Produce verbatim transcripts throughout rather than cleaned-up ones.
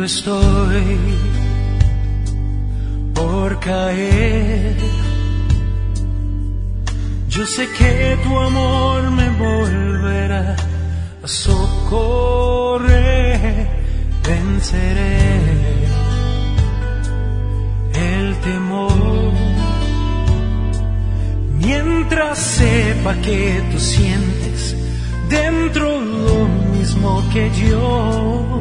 estoy por caer, yo sé que tu amor me volverá a socorrer. Venceré el temor mientras sepa que tú sientes dentro lo mismo que yo.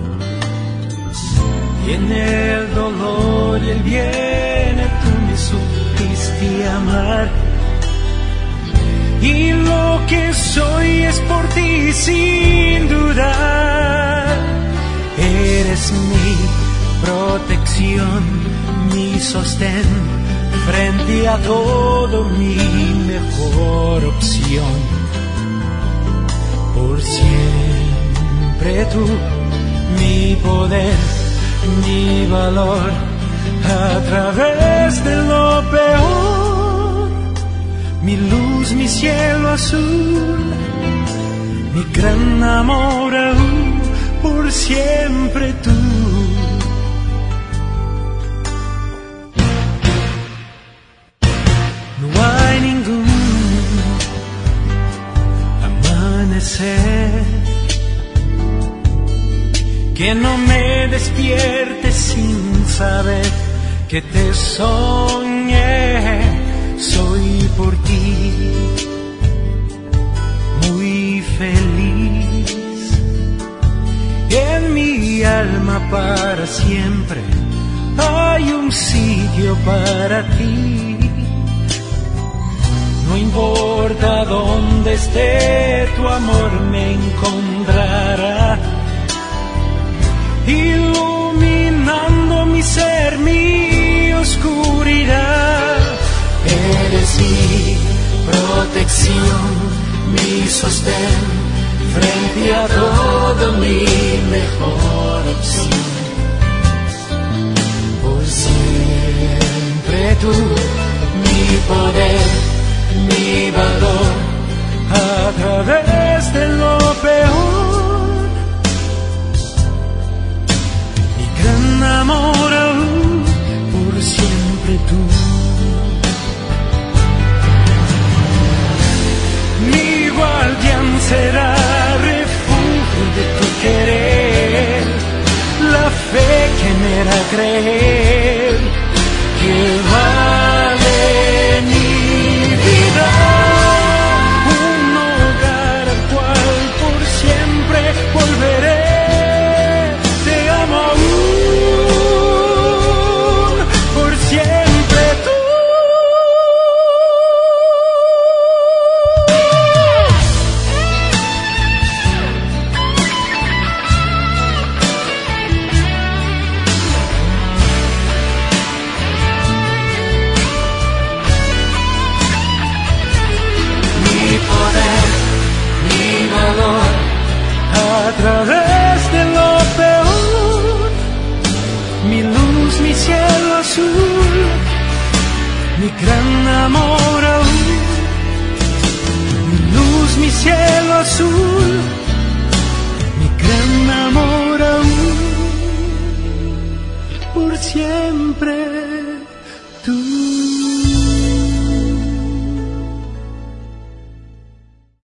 Y en el dolor y el bien tú me supiste amar. Y lo que soy es por ti sin dudar. Eres mi protección, mi sostén, frente a todo mi mejor opción. Por siempre tú, mi poder, mi valor, a través de lo peor, mi luz, mi cielo azul, mi gran amor aún, por siempre tú. No hay ningún amanecer que no me despierte sin saber que te soñé. Soy por ti muy feliz. En mi alma para siempre hay un sitio para ti. No importa dónde esté, tu amor me encontrará, iluminando mi ser, mi oscuridad. Eres mi protección, mi sostén, frente a todo mi mejor opción. Por siempre tú, mi poder, mi valor, a través de lo peor, mi gran amor aún, por siempre tú. Mi guardián será refugio de tu querer, la fe que me hará creer que vale mi vida, un hogar al cual por siempre volveré. Te amo aún, por siempre tú. A través de lo peor, mi luz, mi cielo azul, mi gran amor aún, mi luz, mi cielo azul.